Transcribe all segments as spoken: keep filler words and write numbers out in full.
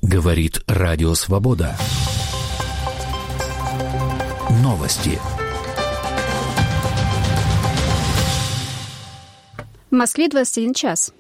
Говорит Радио Свобода. Новости. В Москве двадцать один час.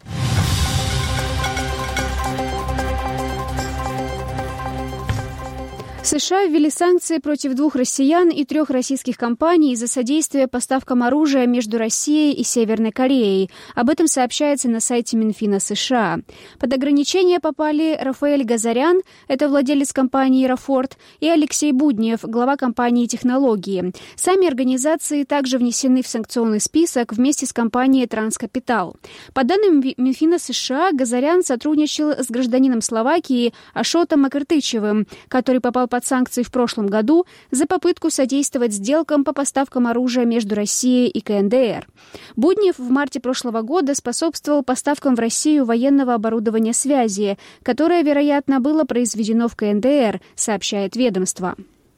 США ввели санкции против двух россиян и трех российских компаний за содействие поставкам оружия между Россией и Северной Кореей. Об этом сообщается на сайте Минфина США. Под ограничения попали Рафаэль Газарян, это владелец компании «Рафорд», и Алексей Буднев, глава компании «Технологии». Сами организации также внесены в санкционный список вместе с компанией «Транскапитал». По данным Минфина США, Газарян сотрудничал с гражданином Словакии Ашотом Макартычевым, который попал под санкции в прошлом году за попытку содействовать сделкам по поставкам оружия между Россией и ка эн дэ эр. Буднев в марте прошлого года способствовал поставкам в Россию военного оборудования связи, которое, вероятно, было произведено в ка эн дэ эр, сообщает ведомство.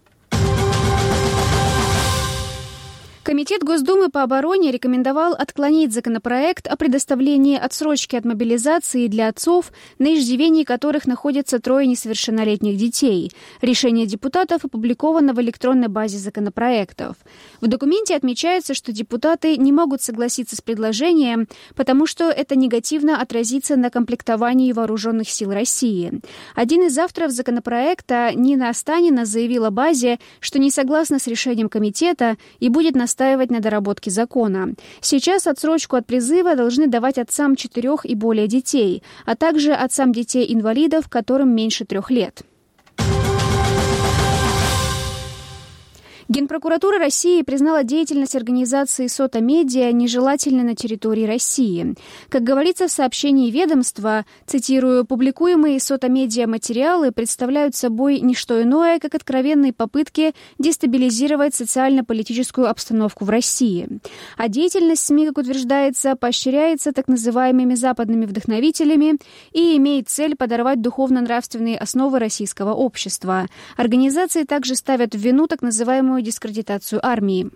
Комитет Госдумы по обороне рекомендовал отклонить законопроект о предоставлении отсрочки от мобилизации для отцов, на иждивении которых находятся трое несовершеннолетних детей. Решение депутатов опубликовано в электронной базе законопроектов. В документе отмечается, что депутаты не могут согласиться с предложением, потому что это негативно отразится на комплектовании вооруженных сил России. Один из авторов законопроекта, Нина Останина, заявила базе, что не согласна с решением комитета и будет настаивать настаивать на доработке закона. Сейчас отсрочку от призыва должны давать отцам четырех и более детей, а также отцам детей-инвалидов, которым меньше трех лет. Генпрокуратура России признала деятельность организации «Сота Медиа» нежелательной на территории России. Как говорится в сообщении ведомства, цитирую, «публикуемые «Сота Медиа» материалы представляют собой не что иное, как откровенные попытки дестабилизировать социально-политическую обстановку в России. А деятельность СМИ, как утверждается, поощряется так называемыми западными вдохновителями и имеет цель подорвать духовно-нравственные основы российского общества. Организации также ставят в вину так называемую дискредитацию армии».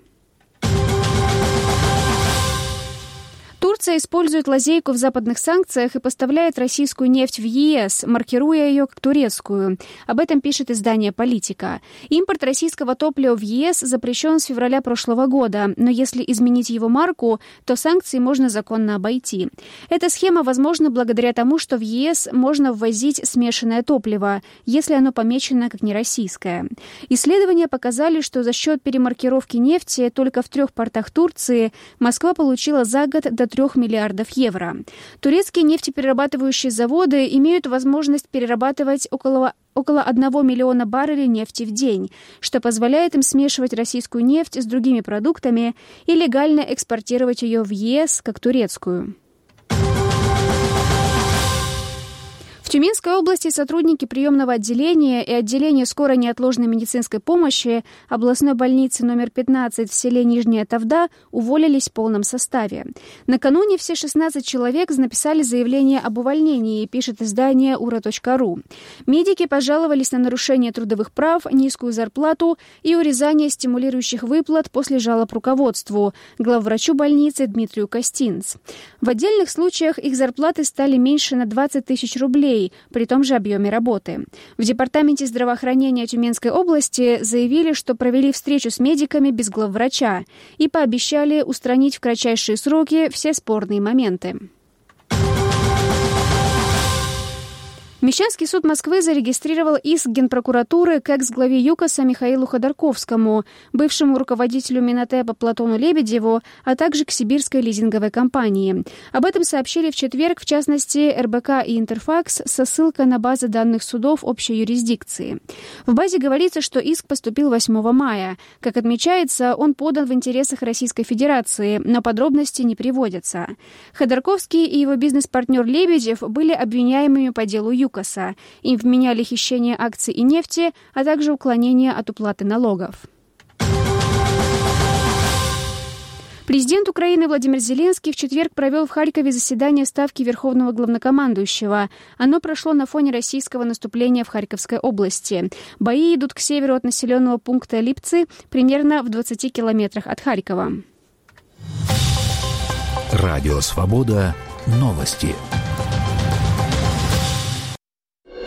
Турция использует лазейку в западных санкциях и поставляет российскую нефть в е эс, маркируя ее как турецкую. Об этом пишет издание «Политика». Импорт российского топлива в е эс запрещен с февраля прошлого года, но если изменить его марку, то санкции можно законно обойти. Эта схема возможна благодаря тому, что в е эс можно ввозить смешанное топливо, если оно помечено как нероссийское. Исследования показали, что за счет перемаркировки нефти только в трех портах Турции Москва получила за год до трех миллиардов евро. Турецкие нефтеперерабатывающие заводы имеют возможность перерабатывать около, около одного миллиона баррелей нефти в день, что позволяет им смешивать российскую нефть с другими продуктами и легально экспортировать ее в е эс как турецкую. В Тюменской области сотрудники приемного отделения и отделения скорой неотложной медицинской помощи областной больницы номер пятнадцать в селе Нижняя Тавда уволились в полном составе. Накануне все шестнадцать человек написали заявление об увольнении, пишет издание ура точка ру. Медики пожаловались на нарушение трудовых прав, низкую зарплату и урезание стимулирующих выплат после жалоб руководству, главврачу больницы Дмитрию Костинц. В отдельных случаях их зарплаты стали меньше на двадцать тысяч рублей, при том же объеме работы. В Департаменте здравоохранения Тюменской области заявили, что провели встречу с медиками без главврача и пообещали устранить в кратчайшие сроки все спорные моменты. Мещанский суд Москвы зарегистрировал иск Генпрокуратуры к экс-главе ЮКОСа Михаилу Ходорковскому, бывшему руководителю Минотепа Платону Лебедеву, а также к сибирской лизинговой компании. Об этом сообщили в четверг, в частности, эр бэ ка и Интерфакс, со ссылкой на базы данных судов общей юрисдикции. В базе говорится, что иск поступил восьмого мая. Как отмечается, он подан в интересах Российской Федерации, но подробности не приводятся. Ходорковский и его бизнес-партнер Лебедев были обвиняемыми по делу ЮКОСа. Им вменяли хищение акций и нефти, а также уклонение от уплаты налогов. Президент Украины Владимир Зеленский в четверг провел в Харькове заседание Ставки Верховного Главнокомандующего. Оно прошло на фоне российского наступления в Харьковской области. Бои идут к северу от населенного пункта Липцы, примерно в двадцати километрах от Харькова. Радио «Свобода». Новости.